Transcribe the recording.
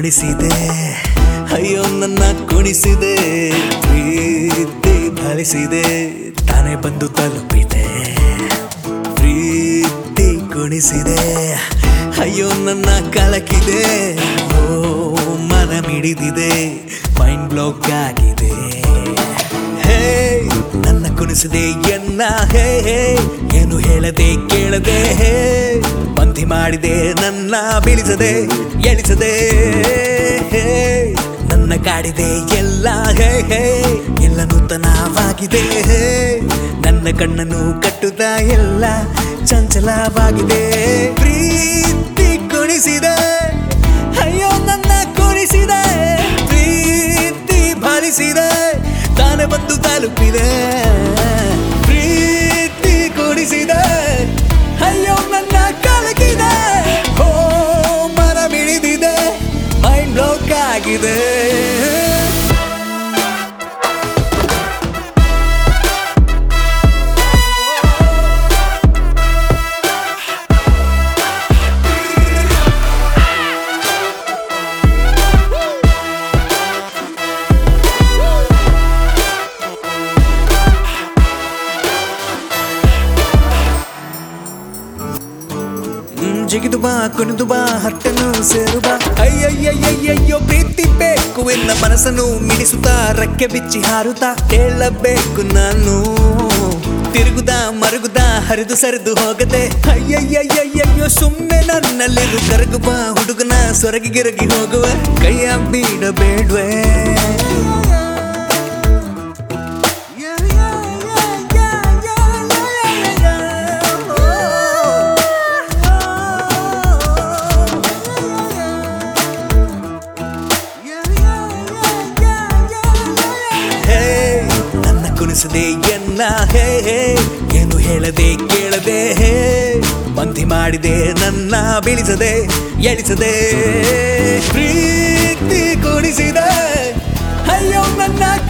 ಕುಣಿಸಿದೆ ಅಯ್ಯೋ ನನ್ನ ಕುಣಿಸಿದೆ ಪ್ರೀತಿ ಫಲಿಸಿದೆ ತಾನೇ ಬಂದು ತಲುಪಿದೆ ಪ್ರೀತಿ ಕುಣಿಸಿದೆ ಅಯ್ಯೋ ನನ್ನ ಕಲಕಿದೆ ಓ ಮನ ಮಿಡಿದಿದೆ ಮೈಂಡ್ ಬ್ಲಾಕ್ ಆಗಿದೆ ಹೇ ನನ್ನ ಕುಣಿಸಿದೆ ಎನ್ನ ಹೇ ಏನು ಹೇಳದೆ ಕೇಳದೆ ಬಂಧಿ ಮಾಡಿದೆ ನನ್ನ ಬೀಳಿಸದೆ ಎಳಿಸದೆ ನನ್ನ ಕಾಡಿದೆ ಎಲ್ಲ ಎಲ್ಲ ನೂತನವಾಗಿದೆ ನನ್ನ ಕಣ್ಣನ್ನು ಕಟ್ಟುತ್ತ ಎಲ್ಲ ಚಂಚಲವಾಗಿದೆ ಪ್ರೀತಿ ಕುಣಿಸಿದೆ ಅಯ್ಯೋ ನನ್ನ ಕುಣಿಸಿದೆ ಪ್ರೀತಿ ಭರಿಸಿದೆ ತಾನೇ ಬಂದು ತಲುಪಿದೆ ಪ್ರೀತಿ ಕುಣಿಸಿದೆ ಅಯ್ಯೋ ನನ್ನ ಕಲಕಿದೆ ಓ ಮನ ಮಿಡಿದಿದೆ ಮೈಂಡ್ ಬ್ಲಾಕ್ ಆಗಿದೆ ಜಿಗಿದು ಬಾ ಕುಣಿದು ಬಾ ಹಟ್ಟನು ಸೇರು ಬಾ ಅಯ್ಯಯ್ಯಯ್ಯಯ್ಯೋ ಪ್ರೀತಿ ಬೇಕು ಎನ್ನ ಮನಸ್ಸನ್ನು ಮಿಡಿಸುತ್ತಾ ರಕ್ಕೆ ಬಿಚ್ಚಿ ಹಾರುತ್ತಾ ಹೇಳಬೇಕು ನಾನು ತಿರುಗುದ ಮರುಗುದ ಹರಿದು ಸರಿದು ಹೋಗದೆ ಅಯ್ಯಯ್ಯಯ್ಯಯ್ಯೋ ಸುಮ್ಮನೆ ನನ್ನಲ್ಲಿರು ಕರಗು ಬಾ ಹುಡುಗನ ಸೊರಗಿ ಗಿರಗಿ ಹೋಗುವ ಕೈಯ ಬೀಡಬೇಡ್ವೆ ಕುಣಿಸದೆ ಎನ್ನ ಏನು ಹೇಳದೆ ಕೇಳದೆ ಬಂಧಿ ಮಾಡಿದೆ ನನ್ನ ಬೀಳಿಸದೆ ಎಳಿಸದೆ ಪ್ರೀತಿ ಕುಣಿಸಿದೆ ಅಯ್ಯೋ ನನ್ನ